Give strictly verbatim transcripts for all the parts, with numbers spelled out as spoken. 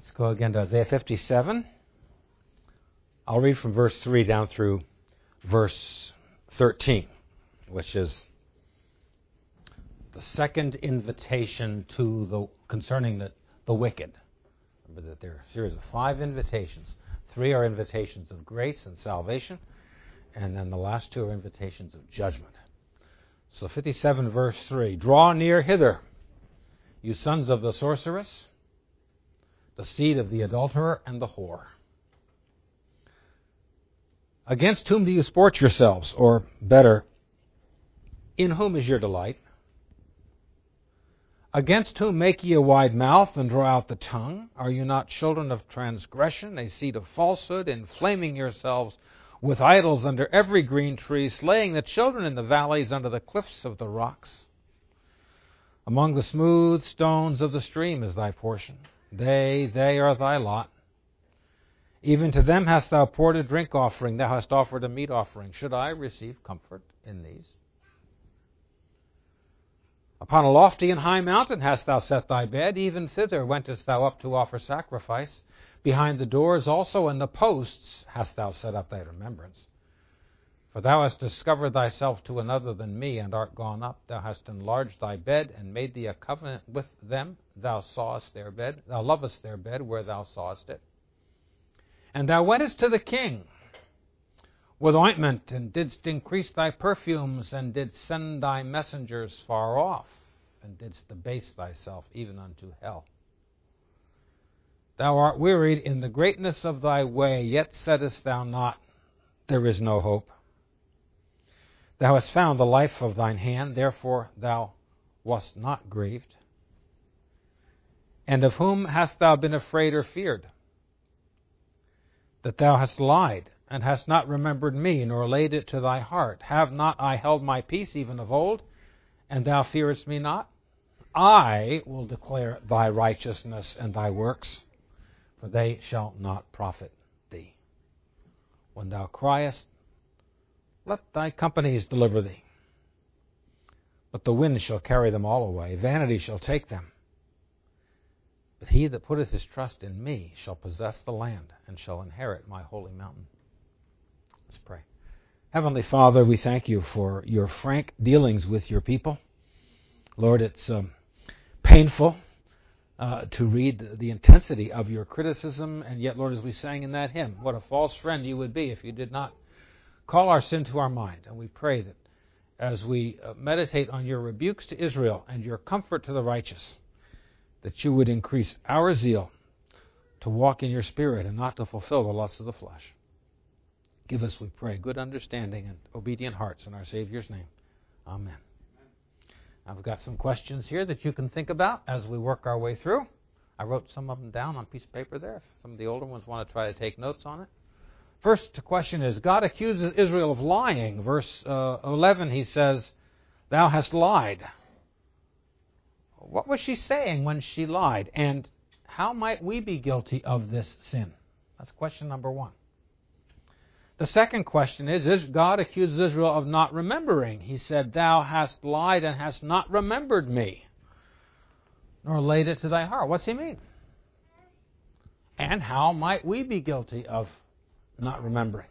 Let's go again to Isaiah fifty-seven. I'll read from verse three down through verse thirteen, which is the second invitation to the concerning the, the wicked. Remember that there are a series of five invitations. Three are invitations of grace and salvation, and then the last two are invitations of judgment. So fifty-seven verse three, draw near hither, you sons of the sorceress, the seed of the adulterer and the whore. Against whom do you sport yourselves? Or better, in whom is your delight? Against whom make ye a wide mouth and draw out the tongue? Are you not children of transgression, a seed of falsehood, inflaming yourselves with idols under every green tree, slaying the children in the valleys under the cliffs of the rocks? Among the smooth stones of the stream is thy portion. They, they are thy lot. Even to them hast thou poured a drink offering, thou hast offered a meat offering. Should I receive comfort in these? Upon a lofty and high mountain hast thou set thy bed, even thither wentest thou up to offer sacrifice. Behind the doors also and the posts hast thou set up thy remembrance. For thou hast discovered thyself to another than me, and art gone up. Thou hast enlarged thy bed, and made thee a covenant with them. Thou sawest their bed, thou lovest their bed where thou sawest it. And thou wentest to the king with ointment, and didst increase thy perfumes, and didst send thy messengers far off, and didst debase thyself even unto hell. Thou art wearied in the greatness of thy way, yet saidst thou not, there is no hope. Thou hast found the life of thine hand, therefore thou wast not grieved. And of whom hast thou been afraid or feared? That thou hast lied, and hast not remembered me, nor laid it to thy heart. Have not I held my peace even of old, and thou fearest me not? I will declare thy righteousness and thy works, for they shall not profit thee. When thou criest, let thy companies deliver thee. But the wind shall carry them all away, vanity shall take them. But he that putteth his trust in me shall possess the land, and shall inherit my holy mountain. Let's pray. Heavenly Father, we thank you for your frank dealings with your people. Lord, it's um, painful uh, to read the intensity of your criticism, and yet, Lord, as we sang in that hymn, what a false friend you would be if you did not call our sin to our mind. And we pray that as we uh, meditate on your rebukes to Israel and your comfort to the righteous, that you would increase our zeal to walk in your Spirit and not to fulfill the lusts of the flesh. Give us, we pray, good understanding and obedient hearts in our Savior's name. Amen. I've got some questions here that you can think about as we work our way through. I wrote some of them down on a piece of paper there. If some of the older ones want to try to take notes on it. First question is, God accuses Israel of lying. Verse uh, eleven, he says, thou hast lied. What was she saying when she lied? And how might we be guilty of this sin? That's question number one. The second question is, is God accuses Israel of not remembering. He said, thou hast lied and hast not remembered me, nor laid it to thy heart. What's he mean? And how might we be guilty of not remembering?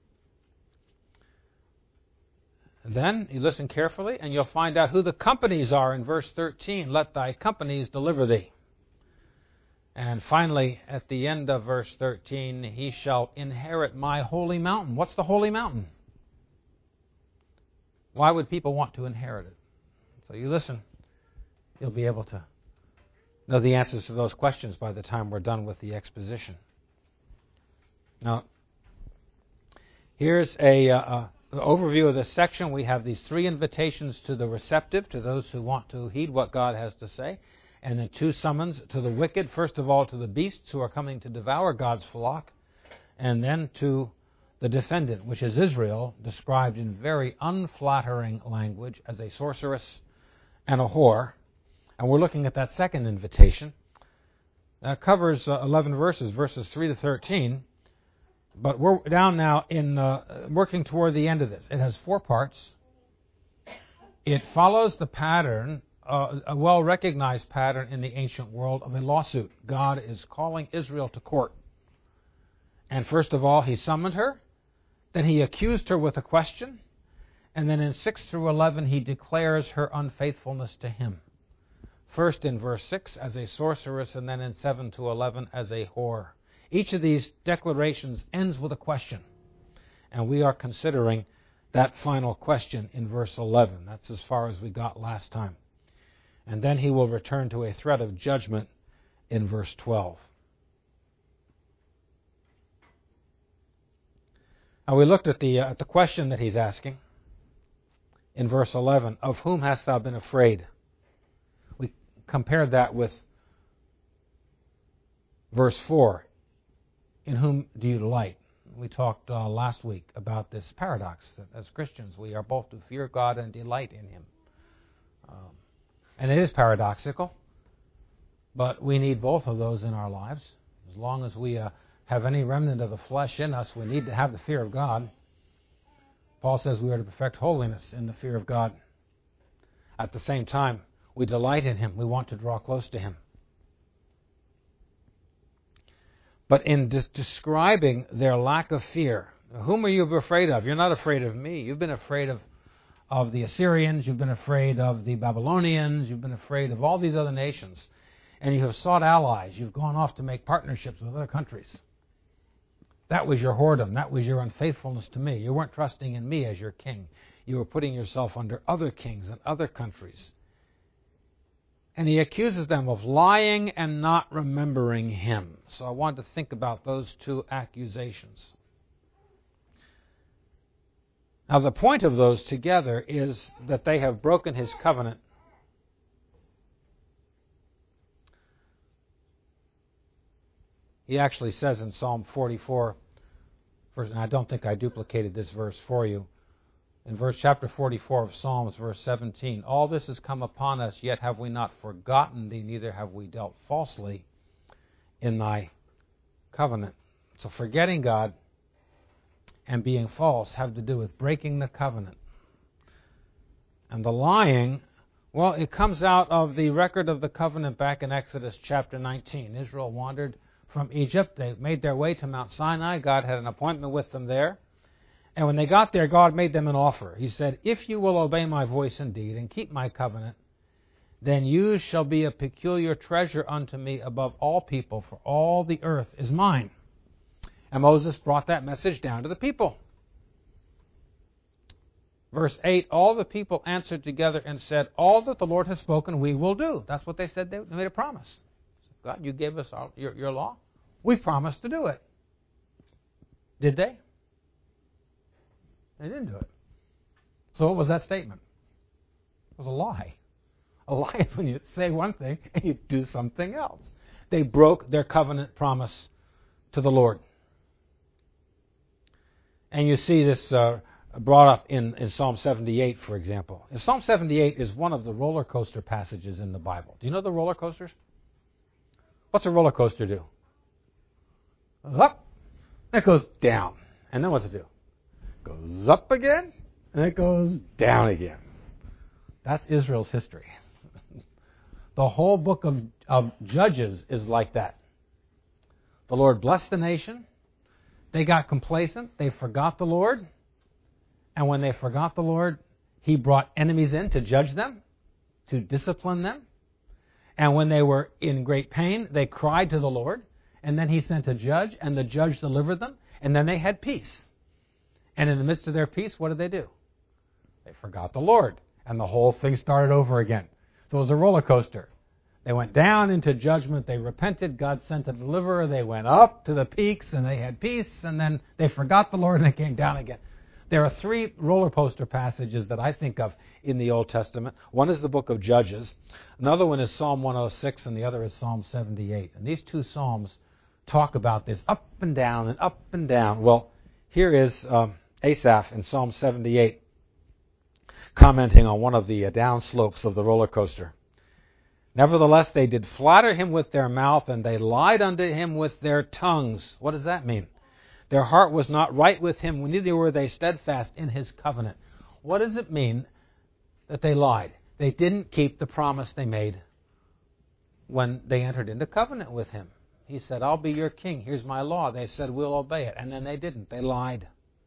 Then you listen carefully and you'll find out who the companies are in verse thirteen. Let thy companies deliver thee. And finally, at the end of verse thirteen, he shall inherit my holy mountain. What's the holy mountain? Why would people want to inherit it? So you listen. You'll be able to know the answers to those questions by the time we're done with the exposition. Now, here's a, uh, an overview of this section. We have these three invitations to the receptive, to those who want to heed what God has to say, and then two summons to the wicked, first of all to the beasts who are coming to devour God's flock, and then to the defendant, which is Israel, described in very unflattering language as a sorceress and a whore. And we're looking at that second invitation. That covers uh, eleven verses, verses three to thirteen. But we're down now in uh, working toward the end of this. It has four parts. It follows the pattern a, a well-recognized pattern in the ancient world of a lawsuit. God is calling Israel to court. And first of all, he summoned her. Then he accused her with a question. And then in six through eleven, he declares her unfaithfulness to him. First in verse six as a sorceress, and then in seven to eleven as a whore. Each of these declarations ends with a question. And we are considering that final question in verse eleven. That's as far as we got last time. And then he will return to a threat of judgment in verse twelve. Now we looked at the, uh, at the question that he's asking in verse eleven. Of whom hast thou been afraid? We compared that with verse four. In whom do you delight? We talked uh, last week about this paradox that as Christians we are both to fear God and delight in Him. Um, and it is paradoxical, but we need both of those in our lives. As long as we uh, have any remnant of the flesh in us, we need to have the fear of God. Paul says we are to perfect holiness in the fear of God. At the same time, we delight in Him. We want to draw close to Him. But in de- describing their lack of fear, whom are you afraid of? You're not afraid of me. You've been afraid of, of the Assyrians. You've been afraid of the Babylonians. You've been afraid of all these other nations. And you have sought allies. You've gone off to make partnerships with other countries. That was your whoredom. That was your unfaithfulness to me. You weren't trusting in me as your king. You were putting yourself under other kings and other countries. And he accuses them of lying and not remembering him. So I wanted to think about those two accusations. Now the point of those together is that they have broken his covenant. He actually says in Psalm forty-four, and I don't think I duplicated this verse for you, in verse chapter forty-four of Psalms, verse seventeen, all this has come upon us, yet have we not forgotten thee, neither have we dealt falsely in thy covenant. So forgetting God and being false have to do with breaking the covenant. And the lying, well, it comes out of the record of the covenant back in Exodus chapter nineteen. Israel wandered from Egypt. They made their way to Mount Sinai. God had an appointment with them there. And when they got there, God made them an offer. He said, if you will obey my voice indeed and keep my covenant, then you shall be a peculiar treasure unto me above all people, for all the earth is mine. And Moses brought that message down to the people. Verse eight, all the people answered together and said, all that the Lord has spoken we will do. That's what they said. They made a promise. God, you gave us our, your, your law. We promised to do it. Did they? They didn't do it. So what was that statement? It was a lie. A lie is when you say one thing and you do something else. They broke their covenant promise to the Lord. And you see this uh, brought up in, in Psalm seventy-eight, for example. And Psalm seventy-eight is one of the roller coaster passages in the Bible. Do you know the roller coasters? What's a roller coaster do? It goes up, and it goes down. And then what's it do? It goes up again, and it goes down again. That's Israel's history. The whole book of, of Judges is like that. The Lord blessed the nation. They got complacent. They forgot the Lord. And when they forgot the Lord, He brought enemies in to judge them, to discipline them. And when they were in great pain, they cried to the Lord. And then He sent a judge, and the judge delivered them. And then they had peace. And in the midst of their peace, what did they do? They forgot the Lord. And the whole thing started over again. So it was a roller coaster. They went down into judgment. They repented. God sent a deliverer. They went up to the peaks, and they had peace. And then they forgot the Lord, and they came down again. There are three roller coaster passages that I think of in the Old Testament. One is the book of Judges. Another one is Psalm one oh six, and the other is Psalm seventy-eight. And these two psalms talk about this up and down and up and down. Well, here is um, Asaph in Psalm seventy-eight commenting on one of the uh, down slopes of the roller coaster. Nevertheless, they did flatter him with their mouth, and they lied unto him with their tongues. What does that mean? Their heart was not right with him, neither were they steadfast in his covenant. What does it mean that they lied? They didn't keep the promise they made when they entered into covenant with him. He said, I'll be your king. Here's my law. They said, we'll obey it. And then they didn't. They lied.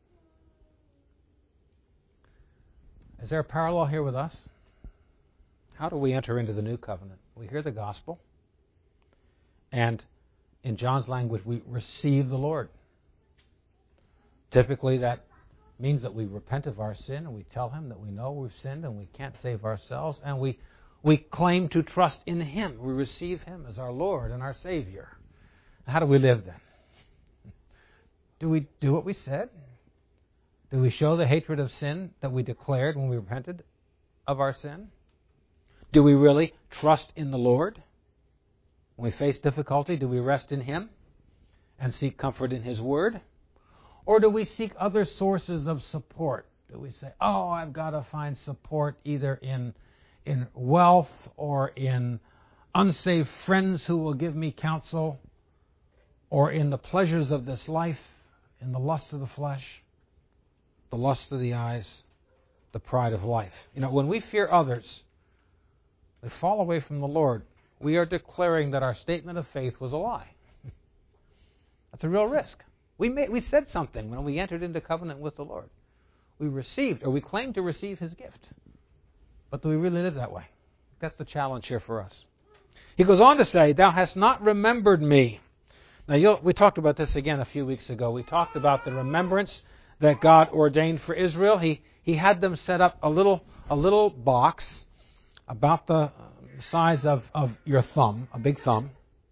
Is there a parallel here with us? How do we enter into the new covenant? We hear the gospel. And in John's language, we receive the Lord. Typically, that means that we repent of our sin and we tell him that we know we've sinned and we can't save ourselves, and we, we claim to trust in him. We receive him as our Lord and our Savior. How do we live then? Do we do what we said? Do we show the hatred of sin that we declared when we repented of our sin? Do we really trust in the Lord? When we face difficulty, do we rest in him and seek comfort in his word? Or do we seek other sources of support? Do we say, oh, I've got to find support either in, in wealth or in unsaved friends who will give me counsel, or in the pleasures of this life, in the lust of the flesh, the lust of the eyes, the pride of life. You know, when we fear others, they fall away from the Lord. We are declaring that our statement of faith was a lie. That's a real risk. We made, we said something when we entered into covenant with the Lord. We received, or we claimed to receive his gift. But do we really live that way? That's the challenge here for us. He goes on to say, thou hast not remembered me. Now, you'll, we talked about this again a few weeks ago. We talked about the remembrance that God ordained for Israel. He, he had them set up a little, a little box about the size of, of your thumb, a big thumb,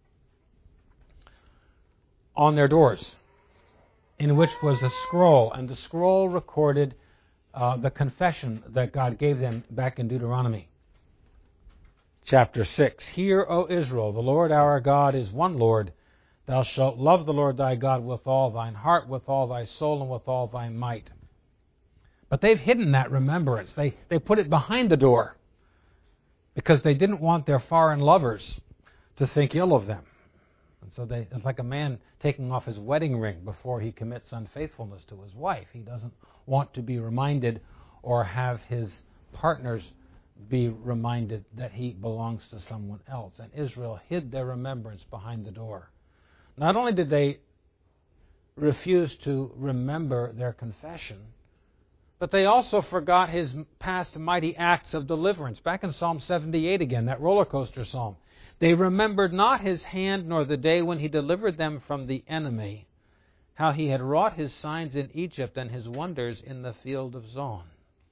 on their doors, in which was a scroll, and the scroll recorded uh, the confession that God gave them back in Deuteronomy chapter six. Hear, O Israel, the Lord our God is one Lord. Thou shalt love the Lord thy God with all thine heart, with all thy soul, and with all thy might. But they've hidden that remembrance. They, they put it behind the door because they didn't want their foreign lovers to think ill of them. And so they, it's like a man taking off his wedding ring before he commits unfaithfulness to his wife. He doesn't want to be reminded or have his partners be reminded that he belongs to someone else. And Israel hid their remembrance behind the door. Not only did they refuse to remember their confession, but they also forgot his past mighty acts of deliverance. Back in Psalm seventy-eight again, that roller coaster psalm. They remembered not his hand nor the day when he delivered them from the enemy, how he had wrought his signs in Egypt and his wonders in the field of Zon.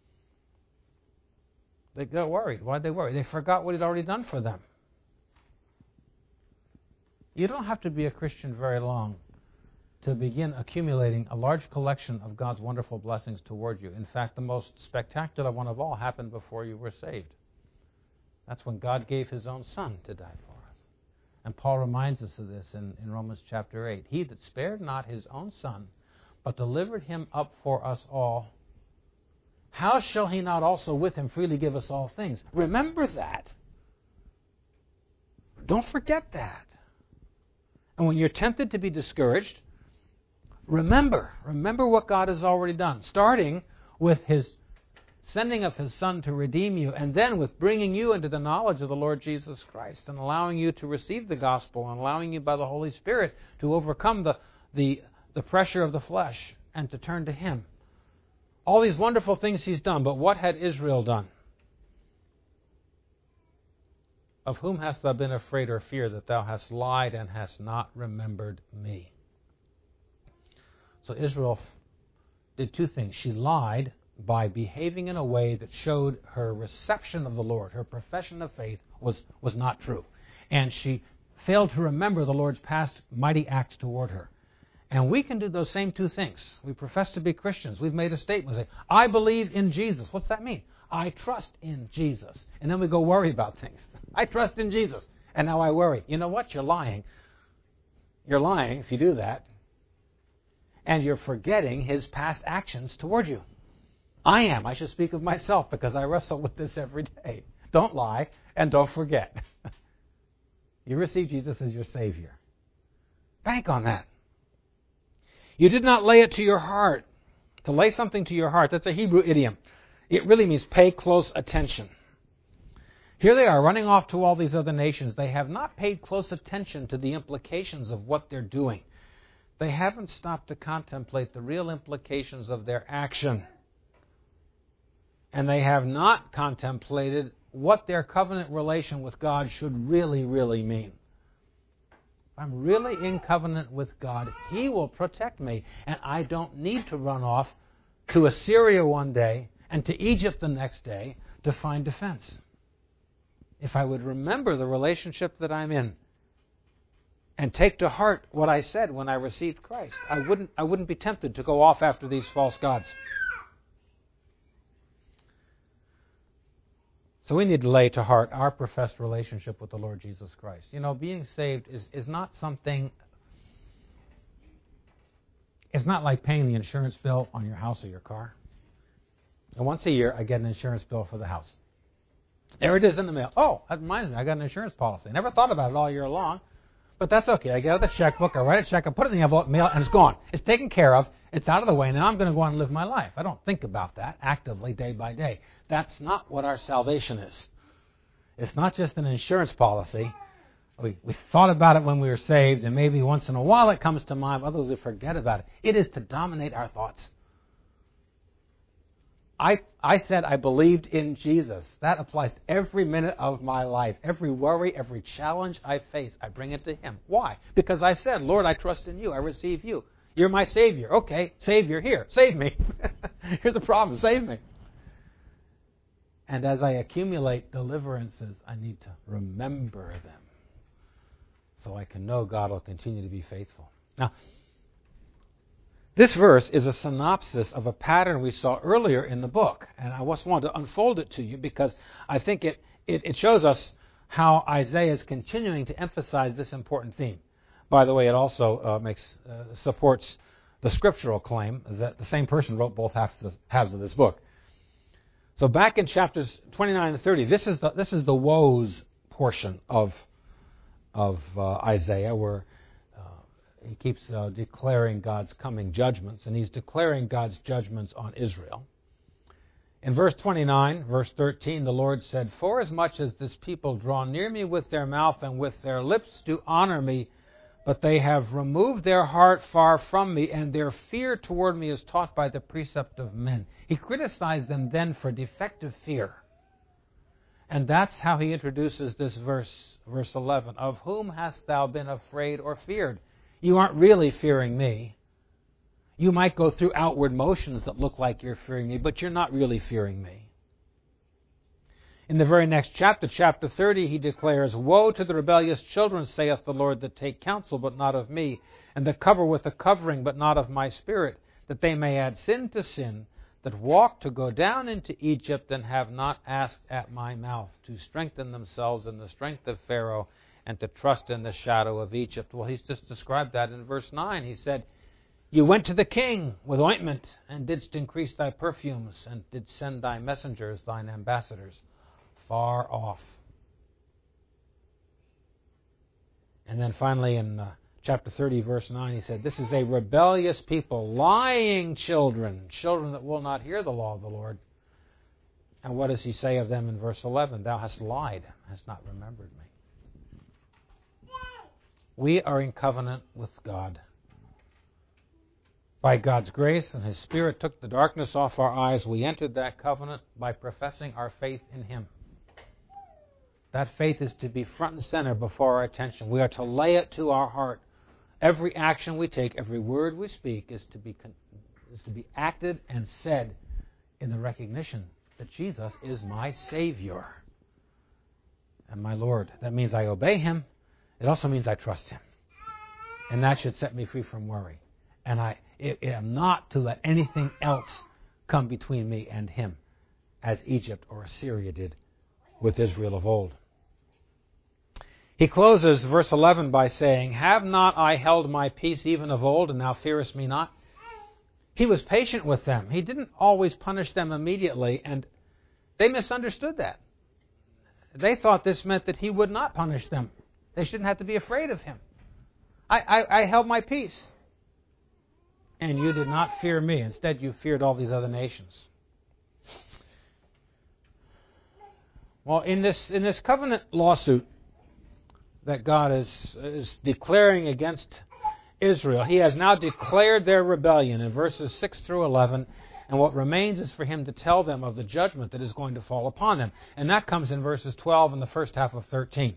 They got worried. Why did they worry? They forgot what he'd already done for them. You don't have to be a Christian very long to begin accumulating a large collection of God's wonderful blessings toward you. In fact, the most spectacular one of all happened before you were saved. That's when God gave his own Son to die for us. And Paul reminds us of this in, in Romans chapter eight. He that spared not his own Son, but delivered him up for us all, how shall he not also with him freely give us all things? Remember that. Don't forget that. And when you're tempted to be discouraged, remember, remember what God has already done, starting with his sending of his Son to redeem you, and then with bringing you into the knowledge of the Lord Jesus Christ and allowing you to receive the gospel and allowing you by the Holy Spirit to overcome the, the, the pressure of the flesh and to turn to him. All these wonderful things he's done, but what had Israel done? Of whom hast thou been afraid or feared, that thou hast lied and hast not remembered me? So Israel did two things. She lied by behaving in a way that showed her reception of the Lord, her profession of faith was, was not true. And she failed to remember the Lord's past mighty acts toward her. And we can do those same two things. We profess to be Christians. We've made a statement. We say, I believe in Jesus. What's that mean? I trust in Jesus. And then we go worry about things. I trust in Jesus. And now I worry. You know what? You're lying. You're lying if you do that. And you're forgetting his past actions toward you. I am. I should speak of myself because I wrestle with this every day. Don't lie and don't forget. You receive Jesus as your Savior. Bank on that. You did not lay it to your heart. To lay something to your heart, that's a Hebrew idiom. It really means pay close attention. Here they are running off to all these other nations. They have not paid close attention to the implications of what they're doing. They haven't stopped to contemplate the real implications of their action. And they have not contemplated what their covenant relation with God should really, really mean. If I'm really in covenant with God, He will protect me. And I don't need to run off to Assyria one day and to Egypt the next day to find defense. If I would remember the relationship that I'm in and take to heart what I said when I received Christ, I wouldn't, I wouldn't be tempted to go off after these false gods. So we need to lay to heart our professed relationship with the Lord Jesus Christ. You know, being saved is, is not something, it's not like paying the insurance bill on your house or your car. And once a year, I get an insurance bill for the house. There it is in the mail. Oh, that reminds me, I got an insurance policy. I never thought about it all year long, but that's okay. I get out the checkbook, I write a check, I put it in the envelope, mail, and it's gone. It's taken care of. It's out of the way. Now I'm going to go on and live my life. I don't think about that actively day by day. That's not what our salvation is. It's not just an insurance policy. We, we thought about it when we were saved, and maybe once in a while it comes to mind, otherwise we forget about it. It is to dominate our thoughts. I, I said I believed in Jesus. That applies to every minute of my life. Every worry, every challenge I face, I bring it to Him. Why? Because I said, Lord, I trust in You. I receive You. You're my Savior. Okay, Savior, here, save me. Here's the problem, save me. And as I accumulate deliverances, I need to remember them so I can know God will continue to be faithful. Now, this verse is a synopsis of a pattern we saw earlier in the book, and I just wanted to unfold it to you because I think it, it, it shows us how Isaiah is continuing to emphasize this important theme. By the way, it also uh, makes uh, supports the scriptural claim that the same person wrote both halves of, the, halves of this book. So back in chapters twenty-nine and thirty, this is the this is the woes portion of of uh, Isaiah, where he keeps uh, declaring God's coming judgments, and he's declaring God's judgments on Israel. In verse twenty-nine, verse thirteen, the Lord said, "Forasmuch as this people draw near me with their mouth and with their lips do honor me, but they have removed their heart far from me, and their fear toward me is taught by the precept of men." He criticized them then for defective fear. And that's how he introduces this verse, verse eleven. "Of whom hast thou been afraid or feared?" You aren't really fearing me. You might go through outward motions that look like you're fearing me, but you're not really fearing me. In the very next chapter, chapter thirty, he declares, "Woe to the rebellious children, saith the Lord, that take counsel, but not of me, and that cover with a covering, but not of my spirit, that they may add sin to sin, that walk to go down into Egypt, and have not asked at my mouth, to strengthen themselves in the strength of Pharaoh, and to trust in the shadow of Egypt." Well, he's just described that in verse nine. He said, "You went to the king with ointment, and didst increase thy perfumes, and did send thy messengers, thine ambassadors, far off." And then finally in uh, chapter thirty, verse nine, he said, "This is a rebellious people, lying children, children that will not hear the law of the Lord." And what does he say of them in verse eleven? "Thou hast lied, hast not remembered me." We are in covenant with God. By God's grace and His Spirit took the darkness off our eyes, we entered that covenant by professing our faith in Him. That faith is to be front and center before our attention. We are to lay it to our heart. Every action we take, every word we speak is to be, is to be acted and said in the recognition that Jesus is my Savior and my Lord. That means I obey Him. It also means I trust Him. And that should set me free from worry. And I am not to let anything else come between me and Him, as Egypt or Assyria did with Israel of old. He closes verse eleven by saying, "Have not I held my peace even of old, and thou fearest me not?" He was patient with them. He didn't always punish them immediately, and they misunderstood that. They thought this meant that He would not punish them. They shouldn't have to be afraid of Him. I, I, I held my peace. And you did not fear me. Instead, you feared all these other nations. Well, in this in this covenant lawsuit that God is, is declaring against Israel, He has now declared their rebellion in verses six through eleven, and what remains is for Him to tell them of the judgment that is going to fall upon them. And that comes in verses twelve and the first half of thirteen.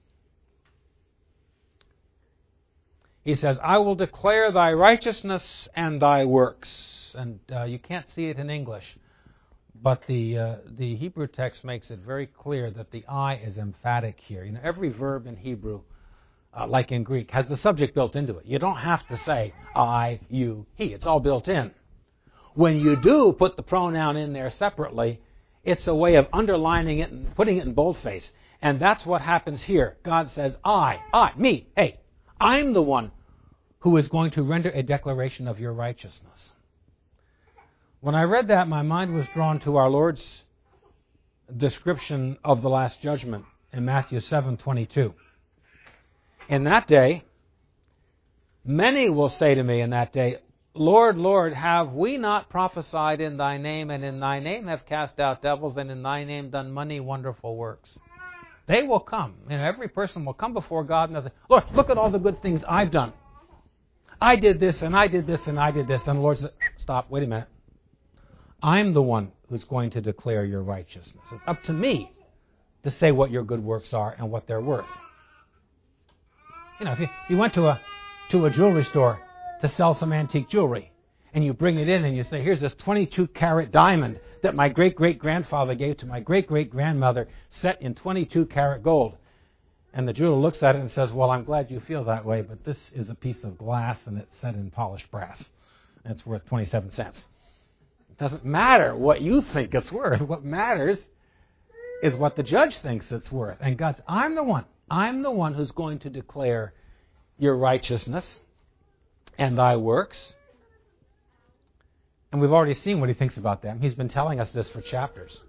He says, I will declare thy righteousness and thy works. And uh, you can't see it in English, but the uh, the Hebrew text makes it very clear that the I is emphatic here. You know, every verb in Hebrew, uh, like in Greek, has the subject built into it. You don't have to say I, you, he. It's all built in. When you do put the pronoun in there separately, it's a way of underlining it and putting it in boldface. And that's what happens here. God says, I, I, me, hey, I'm the one who is going to render a declaration of your righteousness. When I read that, my mind was drawn to our Lord's description of the Last Judgment in Matthew seven twenty-two. In that day, many will say to me in that day, Lord, Lord, have we not prophesied in thy name, and in thy name have cast out devils, and in thy name done many wonderful works? They will come, and every person will come before God and they'll say, Lord, look at all the good things I've done. I did this, and I did this, and I did this. And the Lord says, stop, wait a minute. I'm the one who's going to declare your righteousness. It's up to me to say what your good works are and what they're worth. You know, if you, you went to a to a jewelry store to sell some antique jewelry, and you bring it in and you say, here's this twenty-two carat diamond that my great-great-grandfather gave to my great-great-grandmother, set in twenty-two carat gold. And the jeweler looks at it and says, well, I'm glad you feel that way, but this is a piece of glass and it's set in polished brass. And it's worth twenty-seven cents. It doesn't matter what you think it's worth. What matters is what the judge thinks it's worth. And God's, I'm the one. I'm the one who's going to declare your righteousness and thy works. And we've already seen what he thinks about them. He's been telling us this for chapters.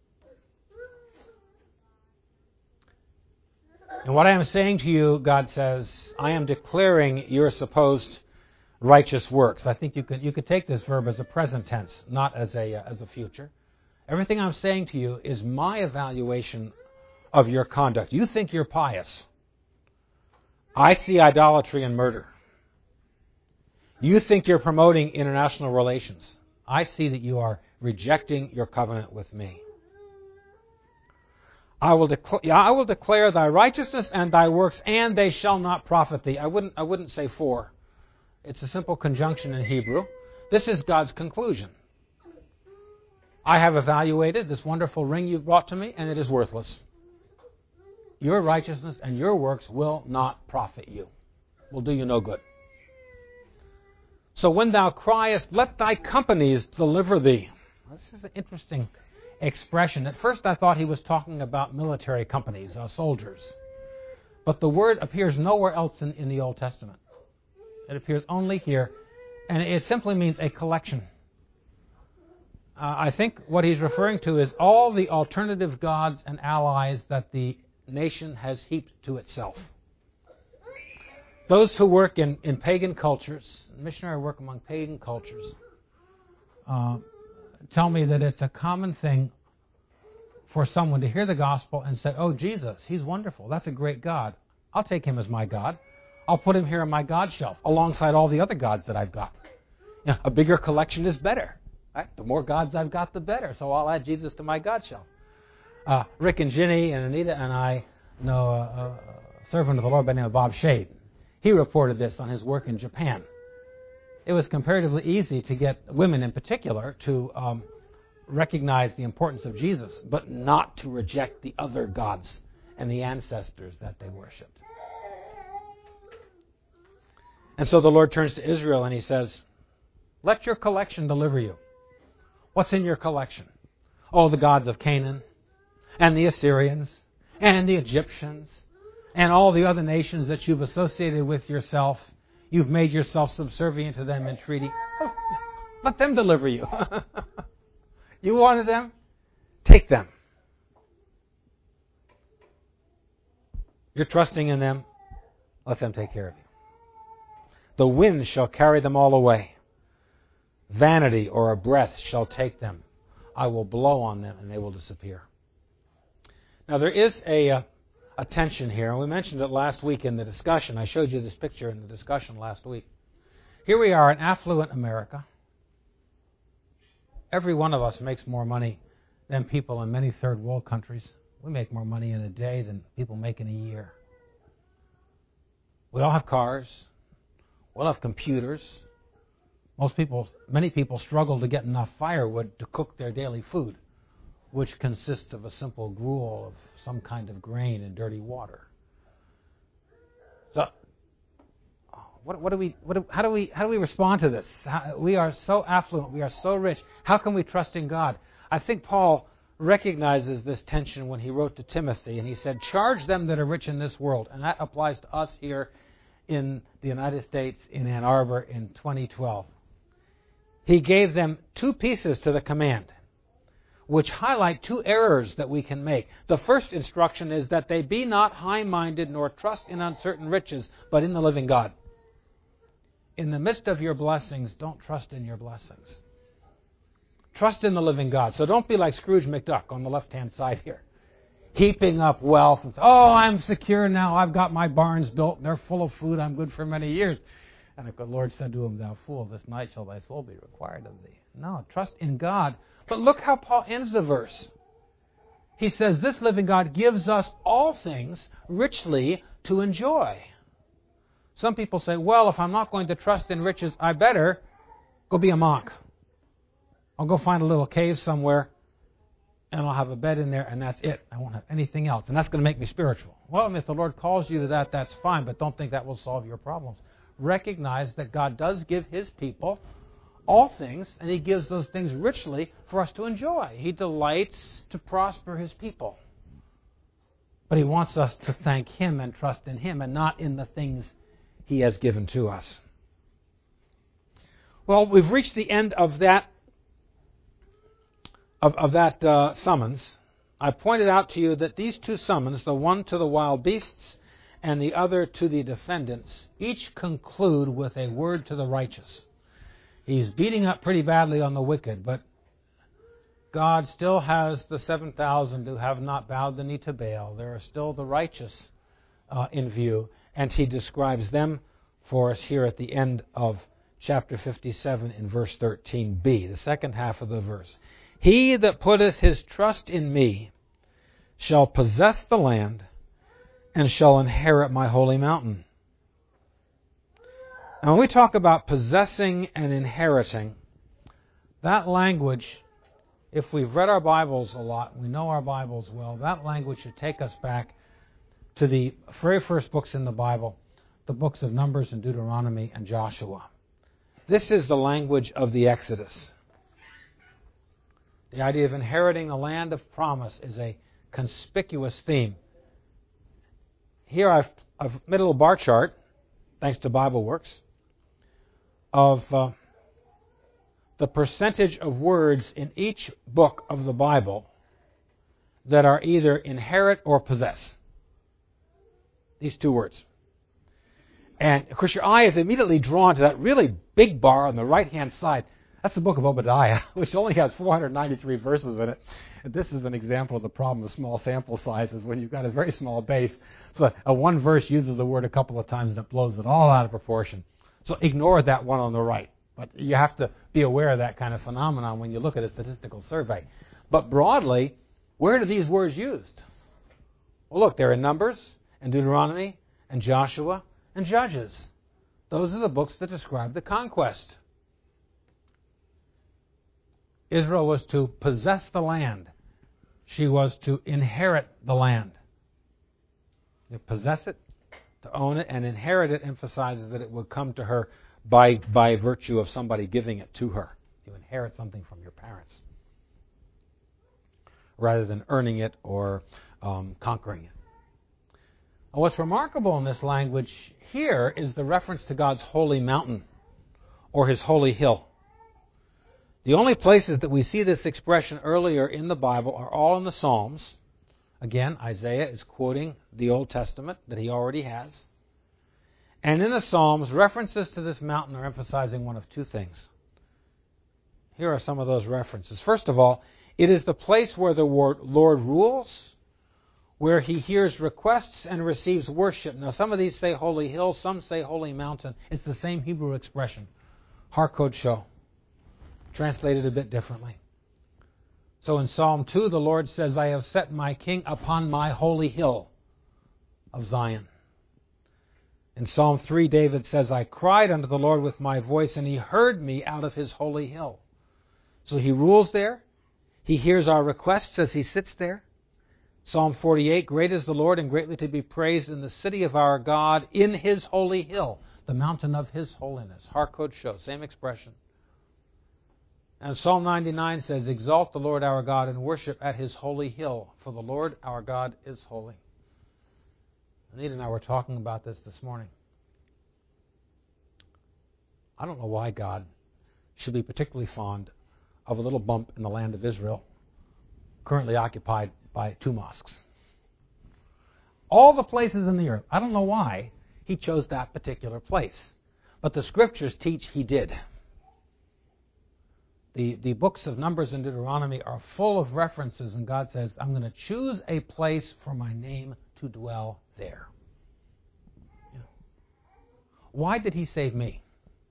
And what I am saying to you, God says, I am declaring your supposed righteous works. I think you could you could take this verb as a present tense, not as a uh, as a future. Everything I'm saying to you is my evaluation of your conduct. You think you're pious. I see idolatry and murder. You think you're promoting international relations. I see that you are rejecting your covenant with me. I will, decla- I will declare thy righteousness and thy works, and they shall not profit thee. I wouldn't, I wouldn't say for. It's a simple conjunction in Hebrew. This is God's conclusion. I have evaluated this wonderful ring you've brought to me, and it is worthless. Your righteousness and your works will not profit you, will do you no good. So when thou criest, let thy companies deliver thee. This is an interesting expression. At first I thought he was talking about military companies, uh, soldiers. But the word appears nowhere else in, in the Old Testament. It appears only here, and it simply means a collection. Uh, I think what he's referring to is all the alternative gods and allies that the nation has heaped to itself. Those who work in, in pagan cultures, missionary work among pagan cultures, uh, tell me that it's a common thing for someone to hear the gospel and say, oh, Jesus, he's wonderful. That's a great God. I'll take him as my God. I'll put him here on my God shelf alongside all the other gods that I've got. You know, a bigger collection is better. Right? The more gods I've got, the better. So I'll add Jesus to my God shelf. Uh, Rick and Ginny and Anita and I know a, a servant of the Lord by the name of Bob Shade. He reported this on his work in Japan. It was comparatively easy to get women in particular to um, recognize the importance of Jesus, but not to reject the other gods and the ancestors that they worshipped. And so the Lord turns to Israel and he says, let your collection deliver you. What's in your collection? Oh, the gods of Canaan, and the Assyrians, and the Egyptians, and all the other nations that you've associated with yourself. You've made yourself subservient to them in treaty. Oh, let them deliver you. You wanted them? Take them. You're trusting in them? Let them take care of you. The wind shall carry them all away. Vanity or a breath shall take them. I will blow on them and they will disappear. Now there is a, uh, a tension here, and we mentioned it last week in the discussion. I showed you this picture in the discussion last week. Here we are in affluent America. Every one of us makes more money than people in many third world countries. We make more money in a day than people make in a year. We all have cars. We all have computers. Most people, many people struggle to get enough firewood to cook their daily food, which consists of a simple gruel of some kind of grain and dirty water. So, what, what do we? What do, how do we? How do we respond to this? How, we are so affluent. We are so rich. How can we trust in God? I think Paul recognizes this tension when he wrote to Timothy, and he said, "Charge them that are rich in this world," and that applies to us here in the United States, in Ann Arbor, in twenty twelve. He gave them two pieces to the command, which highlight two errors that we can make. The first instruction is that they be not high-minded nor trust in uncertain riches, but in the living God. In the midst of your blessings, don't trust in your blessings. Trust in the living God. So don't be like Scrooge McDuck on the left-hand side here, heaping up wealth and say, "Oh, I'm secure now. I've got my barns built. They're full of food. I'm good for many years." And the Lord said to him, "Thou fool, this night shall thy soul be required of thee." No, trust in God. But look how Paul ends the verse. He says, "This living God gives us all things richly to enjoy." Some people say, "Well, if I'm not going to trust in riches, I better go be a monk. I'll go find a little cave somewhere, and I'll have a bed in there, and that's it. I won't have anything else, and that's going to make me spiritual." Well, if the Lord calls you to that, that's fine, but don't think that will solve your problems. Recognize that God does give His people all things, and He gives those things richly for us to enjoy. He delights to prosper His people. But He wants us to thank Him and trust in Him and not in the things He has given to us. Well, we've reached the end of that of, of that uh, summons. I pointed out to you that these two summons, the one to the wild beasts and the other to the defendants, each conclude with a word to the righteous. He's beating up pretty badly on the wicked, but God still has the seven thousand who have not bowed the knee to Baal. There are still the righteous uh, in view, and He describes them for us here at the end of chapter fifty-seven in verse thirteen b, the second half of the verse. "He that putteth his trust in me shall possess the land, and shall inherit my holy mountain." Now, when we talk about possessing and inheriting, that language, if we've read our Bibles a lot, we know our Bibles well, that language should take us back to the very first books in the Bible, the books of Numbers and Deuteronomy and Joshua. This is the language of the Exodus. The idea of inheriting the land of promise is a conspicuous theme. Here I've, I've made a little bar chart, thanks to BibleWorks, of uh, the percentage of words in each book of the Bible that are either inherit or possess. These two words. And, of course, your eye is immediately drawn to that really big bar on the right-hand side. That's the book of Obadiah, which only has four hundred ninety-three verses in it. And this is an example of the problem of small sample sizes when you've got a very small base. So a one verse uses the word a couple of times and it blows it all out of proportion. So ignore that one on the right. But you have to be aware of that kind of phenomenon when you look at a statistical survey. But broadly, where are these words used? Well, look, they're in Numbers and Deuteronomy and Joshua and Judges. Those are the books that describe the conquest. Israel was to possess the land. She was to inherit the land. To possess it, to own it, and inherit it emphasizes that it would come to her by, by virtue of somebody giving it to her. You inherit something from your parents rather than earning it or um, conquering it. And what's remarkable in this language here is the reference to God's holy mountain or His holy hill. The only places that we see this expression earlier in the Bible are all in the Psalms. Again, Isaiah is quoting the Old Testament that he already has. And in the Psalms, references to this mountain are emphasizing one of two things. Here are some of those references. First of all, it is the place where the Lord rules, where he hears requests and receives worship. Now, some of these say holy hill, some say holy mountain. It's the same Hebrew expression, Har Kodsho, translated a bit differently. So in Psalm two, the Lord says, I have set my king upon my holy hill of Zion. In Psalm three, David says, I cried unto the Lord with my voice, and he heard me out of his holy hill. So he rules there. He hears our requests as he sits there. Psalm forty-eight, great is the Lord and greatly to be praised in the city of our God, in his holy hill, the mountain of his holiness. Har Kodsho, same expression. And Psalm ninety-nine says, exalt the Lord our God and worship at his holy hill, for the Lord our God is holy. Anita and I were talking about this this morning. I don't know why God should be particularly fond of a little bump in the land of Israel, currently occupied by two mosques. All the places in the earth, I don't know why he chose that particular place, but the scriptures teach he did. The, the books of Numbers and Deuteronomy are full of references, and God says, I'm going to choose a place for my name to dwell there. You know, why did he save me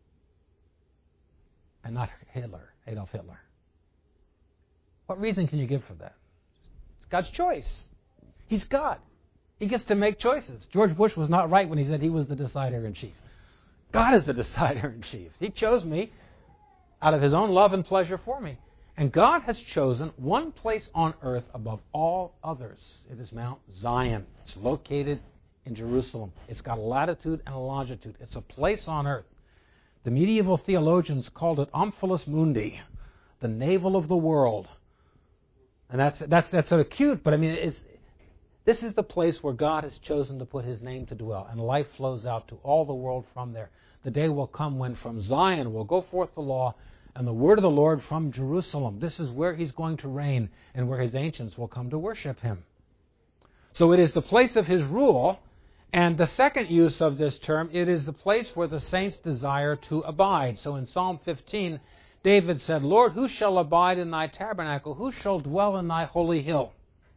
and not Hitler, Adolf Hitler? What reason can you give for that? It's God's choice. He's God. He gets to make choices. George Bush was not right when he said he was the decider-in-chief. God is the decider-in-chief. He chose me out of his own love and pleasure for me. And God has chosen one place on earth above all others. It is Mount Zion. It's located in Jerusalem. It's got a latitude and a longitude. It's a place on earth. The medieval theologians called it Omphalos Mundi, the navel of the world. And that's that's that's sort of cute, but I mean, it's, this is the place where God has chosen to put his name to dwell, and life flows out to all the world from there. The day will come when from Zion will go forth the law and the word of the Lord from Jerusalem. This is where he's going to reign and where his ancients will come to worship him. So it is the place of his rule, and the second use of this term, it is the place where the saints desire to abide. So in Psalm fifteen, David said, Lord, who shall abide in thy tabernacle? Who shall dwell in thy holy hill?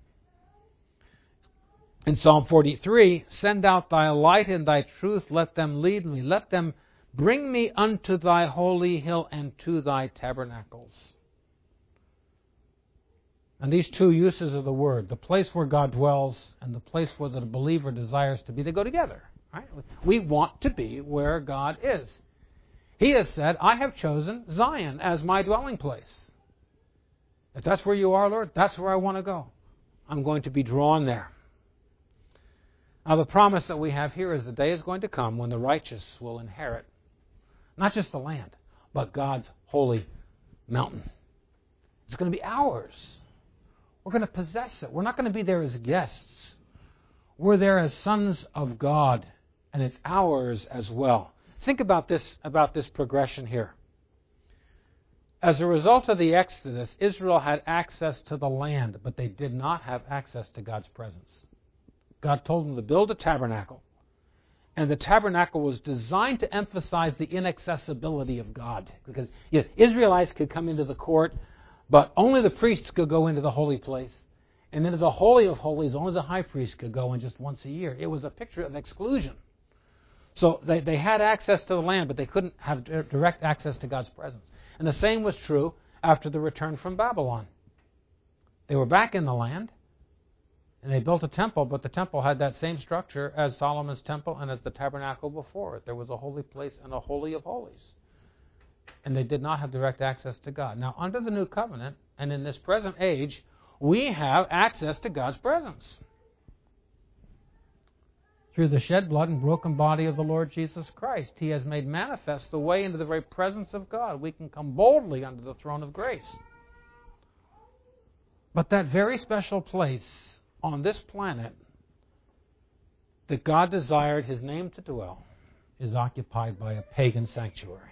In Psalm forty-three, send out thy light and thy truth, let them lead me. Let them bring me unto thy holy hill and to thy tabernacles. And these two uses of the word, the place where God dwells and the place where the believer desires to be, they go together. Right? We want to be where God is. He has said, I have chosen Zion as my dwelling place. If that's where you are, Lord, that's where I want to go. I'm going to be drawn there. Now, the promise that we have here is the day is going to come when the righteous will inherit not just the land, but God's holy mountain. It's going to be ours. We're going to possess it. We're not going to be there as guests. We're there as sons of God, and it's ours as well. Think about this, about this progression here. As a result of the Exodus, Israel had access to the land, but they did not have access to God's presence. God told them to build a tabernacle, and the tabernacle was designed to emphasize the inaccessibility of God, because you know, Israelites could come into the court, but only the priests could go into the holy place, and into the Holy of Holies, only the high priest could go in just once a year. It was a picture of exclusion. So they, they had access to the land, but they couldn't have direct access to God's presence. And the same was true after the return from Babylon. They were back in the land, and they built a temple, but the temple had that same structure as Solomon's temple and as the tabernacle before it. There was a holy place and a holy of holies. And they did not have direct access to God. Now, under the new covenant, and in this present age, we have access to God's presence. Through the shed blood and broken body of the Lord Jesus Christ, he has made manifest the way into the very presence of God. We can come boldly under the throne of grace. But that very special place on this planet that God desired his name to dwell is occupied by a pagan sanctuary.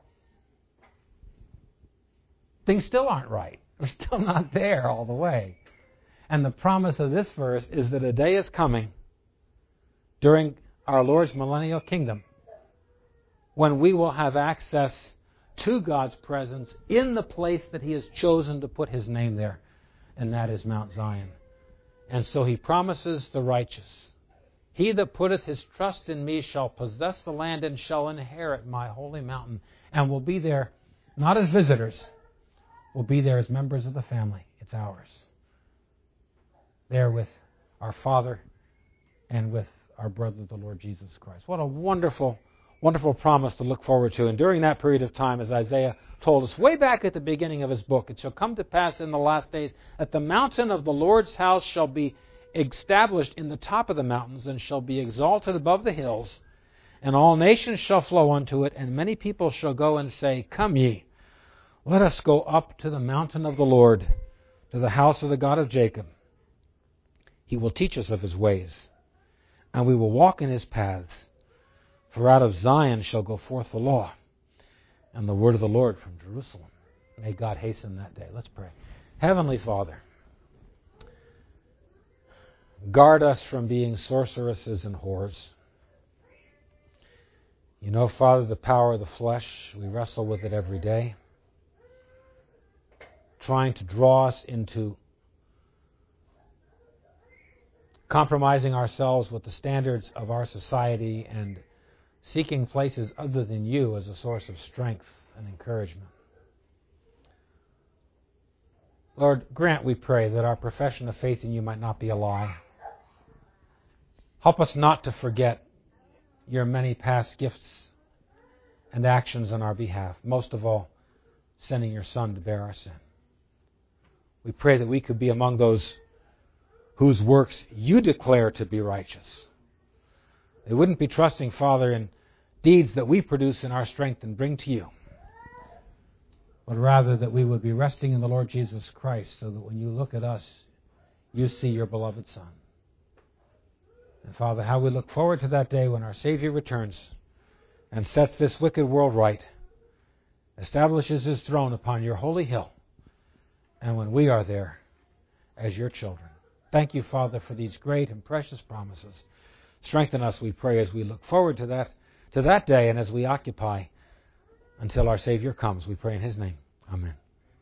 Things still aren't right. We're still not there all the way. And the promise of this verse is that a day is coming during our Lord's millennial kingdom when we will have access to God's presence in the place that he has chosen to put his name there, and that is Mount Zion. And so he promises the righteous, he that putteth his trust in me shall possess the land and shall inherit my holy mountain, and will be there not as visitors, will be there as members of the family. It's ours. There with our Father and with our brother, the Lord Jesus Christ. What a wonderful, wonderful promise to look forward to. And during that period of time, as Isaiah told us way back at the beginning of his book, it shall come to pass in the last days that the mountain of the Lord's house shall be established in the top of the mountains and shall be exalted above the hills, and all nations shall flow unto it, and many people shall go and say, Come ye, let us go up to the mountain of the Lord, to the house of the God of Jacob. He will teach us of his ways, and we will walk in his paths. For out of Zion shall go forth the law, and the word of the Lord from Jerusalem. May God hasten that day. Let's pray. Heavenly Father, guard us from being sorceresses and whores. You know, Father, the power of the flesh, we wrestle with it every day, trying to draw us into compromising ourselves with the standards of our society and seeking places other than you as a source of strength and encouragement. Lord, grant, we pray, that our profession of faith in you might not be a lie. Help us not to forget your many past gifts and actions on our behalf, most of all, sending your Son to bear our sin. We pray that we could be among those whose works you declare to be righteous. They wouldn't be trusting, Father, in deeds that we produce in our strength and bring to you, but rather that we would be resting in the Lord Jesus Christ, so that when you look at us, you see your beloved Son. And Father, how we look forward to that day when our Savior returns and sets this wicked world right, establishes his throne upon your holy hill, and when we are there as your children. Thank you, Father, for these great and precious promises. Strengthen us, we pray, as we look forward to that, to that day, and as we occupy until our Savior comes. We pray in his name. Amen.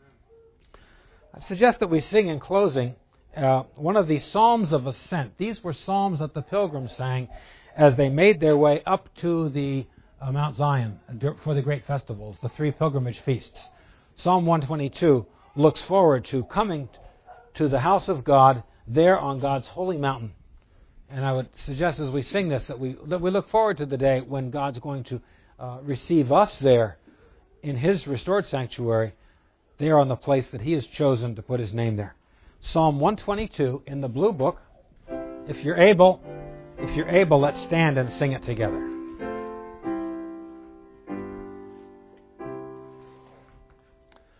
I suggest that we sing in closing uh, one of the Psalms of Ascent. These were psalms that the pilgrims sang as they made their way up to the uh, Mount Zion for the great festivals, the three pilgrimage feasts. Psalm one twenty-two looks forward to coming to the house of God there on God's holy mountain. And I would suggest as we sing this that we that we look forward to the day when God's going to uh, receive us there in his restored sanctuary, there on the place that he has chosen to put his name there. Psalm one twenty-two in the blue book. If you're able, if you're able, let's stand and sing it together.